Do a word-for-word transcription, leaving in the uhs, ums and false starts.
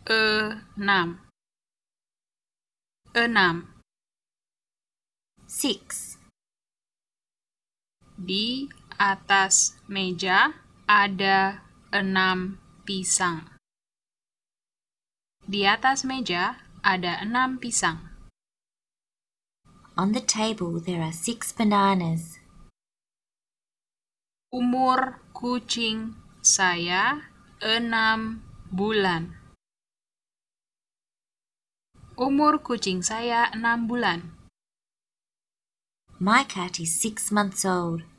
Enam. Enam. Six. Di atas meja ada enam pisang. Di atas meja ada enam pisang. On the table there are six bananas. Umur kucing saya enam bulan. Umur kucing saya enam bulan. My cat is six months old.